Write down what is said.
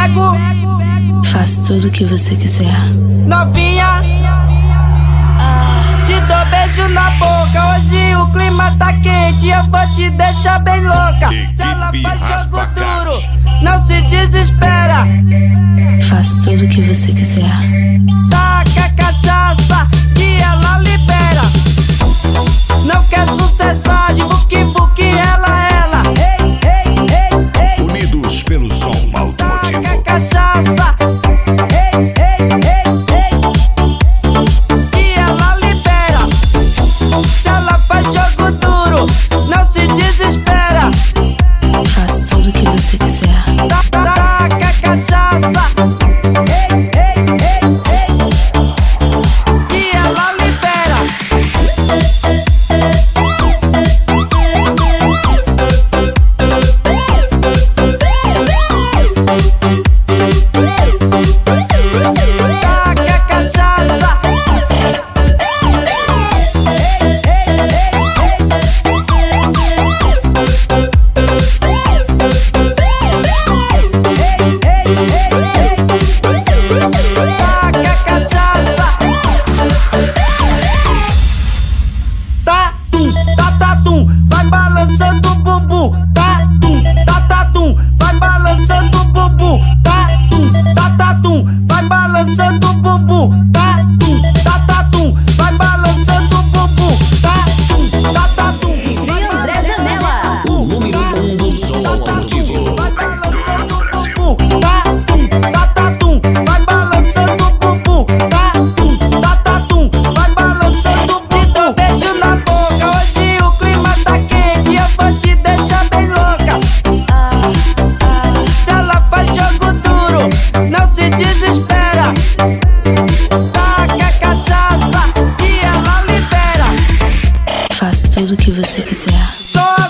pego. Faço tudo o que você quiser. Novinha, te dou beijo na boca. Hoje o clima tá quente, eu vou te deixar bem louca. Se ela faz jogo duro, não se desespera. Faço tudo o que você quiser. Taca a cachaça que ela libera. Não quer sucessagem, vuki ela. Ei, ei, ei, ei. Unidos pelo som automotivo. Taca a cachaça. Ei, ei, ei, ei. Que ela libera. Se ela faz jogo duro, não se desespera. Faço tudo o que você quiser. Taca a cachaça. Ei, ei, ei, ei. Que ela libera. Taca a cachaça. Ei, ei, ei, taca a cachaça. Tatum, vai balançando o bumbum. Tatum, vai balançando o bumbum. Tatum, vai balançando o bumbum. Tatum, vai balançando o bumbum. Tatum, DJ André Zanella. O número 1 do som automotivo. vai balançando o bumbum. Tatum, vai balançando o bumbum. Tatum, vai balançando o bumbum. Te dou beijo na boca. Hoje o clima tá quente, eu vou te deixar bem louca. Se ela faz jogo duro, não se desespera. Taca a cachaça que ela libera. Faço tudo o que você quiser. Só